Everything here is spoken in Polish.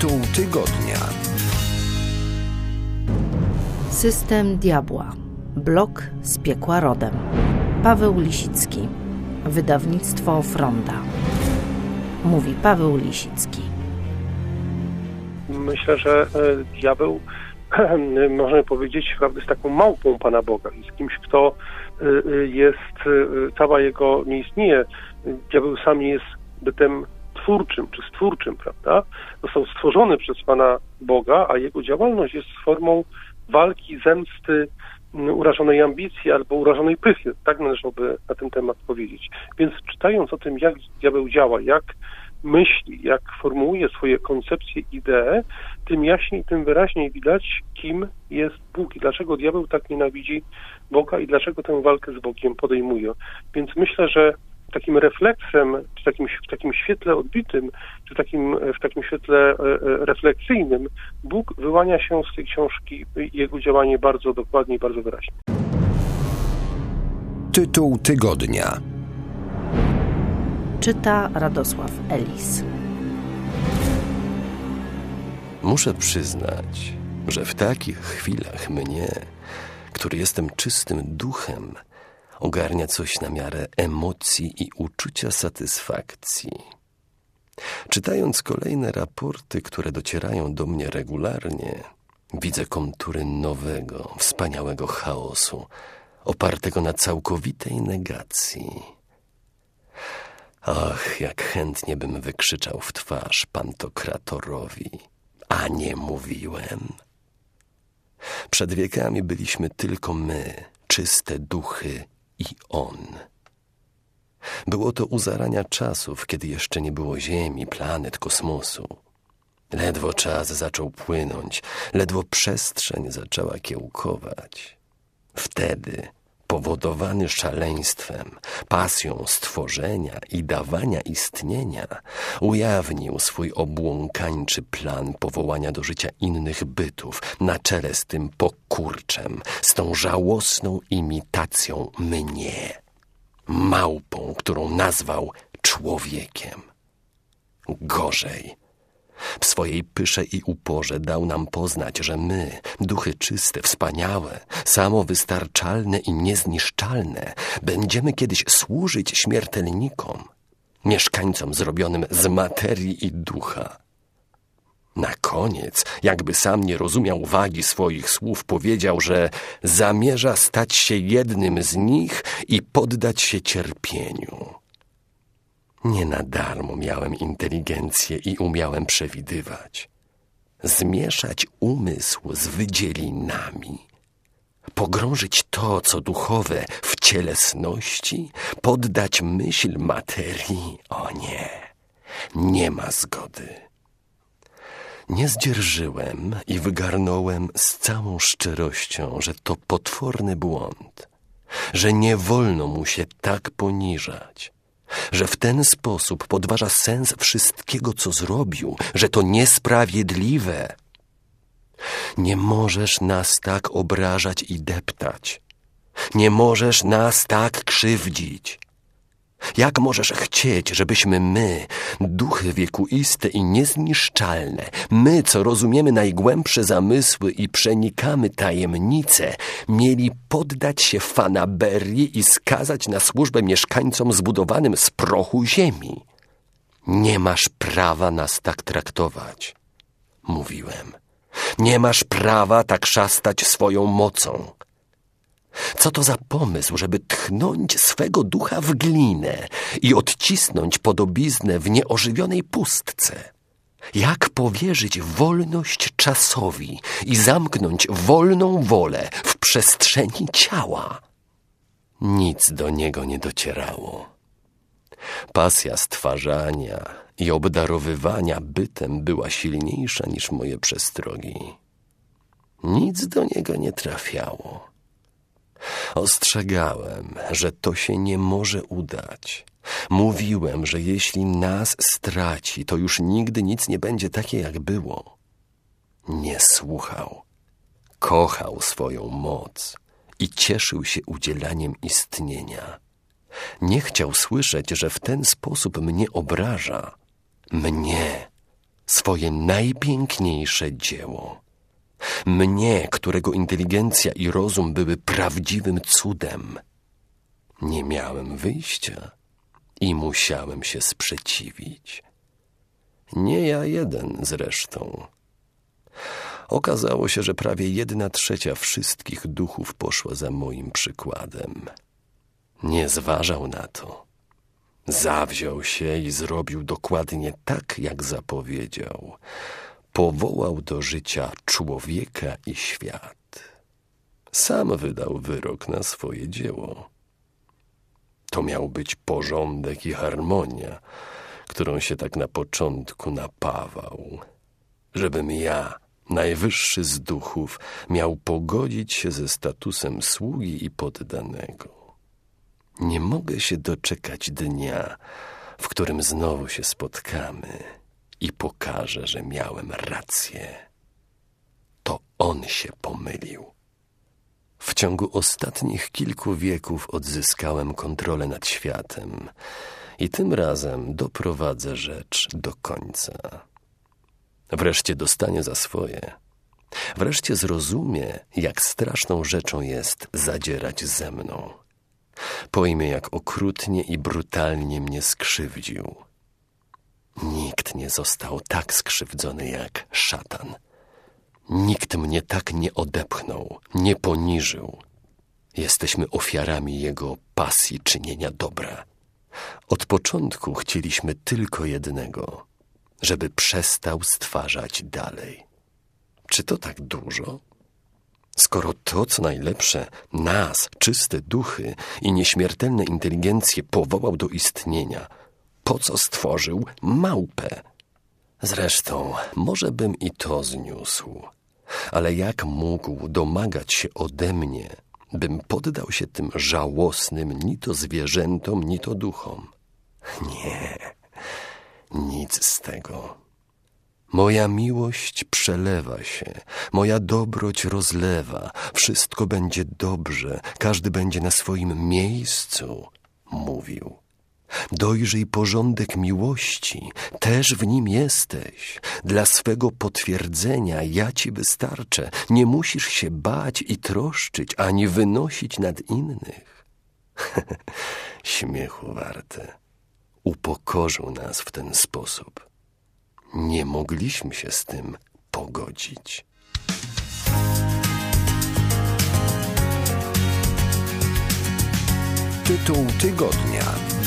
Tytuł tygodnia. System diabła. Blog z piekła rodem. Paweł Lisicki. Wydawnictwo Fronda. Mówi Paweł Lisicki. Myślę, że diabeł, można powiedzieć, prawda, jest taką małpą Pana Boga. Jest kimś, kto jest, cała jego nie istnieje. Diabeł sam nie jest bytem twórczym czy stwórczym, prawda? Został stworzony przez Pana Boga, a jego działalność jest formą walki, zemsty, urażonej ambicji albo urażonej pychy. Tak należałoby na ten temat powiedzieć. Więc czytając o tym, jak diabeł działa, jak myśli, jak formułuje swoje koncepcje, idee, tym jaśniej, tym wyraźniej widać, kim jest Bóg i dlaczego diabeł tak nienawidzi Boga i dlaczego tę walkę z Bogiem podejmuje. Więc myślę, że takim refleksem, czy w takim świetle odbitym, czy w takim świetle refleksyjnym Bóg wyłania się z tej książki i jego działanie bardzo dokładnie i bardzo wyraźnie. Tytuł tygodnia. Czyta Radosław Elis. Muszę przyznać, że w takich chwilach mnie, który jestem czystym duchem, ogarnia coś na miarę emocji i uczucia satysfakcji. Czytając kolejne raporty, które docierają do mnie regularnie, widzę kontury nowego, wspaniałego chaosu, opartego na całkowitej negacji. Ach, jak chętnie bym wykrzyczał w twarz pantokratorowi, a nie mówiłem. Przed wiekami byliśmy tylko my, czyste duchy i on. Było to u zarania czasów, kiedy jeszcze nie było Ziemi, planet, kosmosu. Ledwo czas zaczął płynąć, ledwo przestrzeń zaczęła kiełkować. Wtedy, powodowany szaleństwem, pasją stworzenia i dawania istnienia, ujawnił swój obłąkańczy plan powołania do życia innych bytów na czele z tym pokurczem, z tą żałosną imitacją mnie, małpą, którą nazwał człowiekiem. Gorzej. W swojej pysze i uporze dał nam poznać, że my, duchy czyste, wspaniałe, samowystarczalne i niezniszczalne, będziemy kiedyś służyć śmiertelnikom, mieszkańcom zrobionym z materii i ducha. Na koniec, jakby sam nie rozumiał wagi swoich słów, powiedział, że zamierza stać się jednym z nich i poddać się cierpieniu. Nie na darmo miałem inteligencję i umiałem przewidywać. Zmieszać umysł z wydzielinami. Pogrążyć to, co duchowe, w cielesności, poddać myśl materii. O nie, nie ma zgody. Nie zdzierżyłem i wygarnąłem z całą szczerością, że to potworny błąd, że nie wolno mu się tak poniżać, że w ten sposób podważa sens wszystkiego, co zrobił, że to niesprawiedliwe. Nie możesz nas tak obrażać i deptać. Nie możesz nas tak krzywdzić. Jak możesz chcieć, żebyśmy my, duchy wiekuiste i niezniszczalne, my, co rozumiemy najgłębsze zamysły i przenikamy tajemnice, mieli poddać się fanaberii i skazać na służbę mieszkańcom zbudowanym z prochu ziemi? Nie masz prawa nas tak traktować, mówiłem. Nie masz prawa tak szastać swoją mocą. Co to za pomysł, żeby tchnąć swego ducha w glinę i odcisnąć podobiznę w nieożywionej pustce? Jak powierzyć wolność czasowi i zamknąć wolną wolę w przestrzeni ciała? Nic do niego nie docierało. Pasja stwarzania i obdarowywania bytem była silniejsza niż moje przestrogi. Nic do niego nie trafiało. Ostrzegałem, że to się nie może udać. Mówiłem, że jeśli nas straci, to już nigdy nic nie będzie takie, jak było. Nie słuchał. Kochał swoją moc i cieszył się udzielaniem istnienia. Nie chciał słyszeć, że w ten sposób mnie obraża. Mnie, swoje najpiękniejsze dzieło. Mnie, którego inteligencja i rozum były prawdziwym cudem. Nie miałem wyjścia i musiałem się sprzeciwić. Nie ja jeden zresztą. Okazało się, że prawie 1/3 wszystkich duchów poszła za moim przykładem. Nie zważał na to. Zawziął się i zrobił dokładnie tak, jak zapowiedział. Powołał do życia człowieka i świat. Sam wydał wyrok na swoje dzieło. To miał być porządek i harmonia, którą się tak na początku napawał. Żebym ja, najwyższy z duchów, miał pogodzić się ze statusem sługi i poddanego. Nie mogę się doczekać dnia, w którym znowu się spotkamy i pokażę, że miałem rację. To on się pomylił. W ciągu ostatnich kilku wieków odzyskałem kontrolę nad światem i tym razem doprowadzę rzecz do końca. Wreszcie dostanie za swoje. Wreszcie zrozumie, jak straszną rzeczą jest zadzierać ze mną. Pojmie, jak okrutnie i brutalnie mnie skrzywdził. Nikt nie został tak skrzywdzony jak szatan. Nikt mnie tak nie odepchnął, nie poniżył. Jesteśmy ofiarami jego pasji czynienia dobra. Od początku chcieliśmy tylko jednego, żeby przestał stwarzać dalej. Czy to tak dużo? Skoro to, co najlepsze, nas, czyste duchy i nieśmiertelne inteligencje powołał do istnienia, po co stworzył małpę? Zresztą, może bym i to zniósł. Ale jak mógł domagać się ode mnie, bym poddał się tym żałosnym ni to zwierzętom, ni to duchom? Nie, nic z tego. Moja miłość przelewa się, moja dobroć rozlewa, wszystko będzie dobrze, każdy będzie na swoim miejscu, mówił. Dojrzyj porządek miłości, też w nim jesteś. Dla swego potwierdzenia ja ci wystarczę. Nie musisz się bać i troszczyć, ani wynosić nad innych. Śmiechu warte. Upokorzył nas w ten sposób. Nie mogliśmy się z tym pogodzić. Tytuł tygodnia.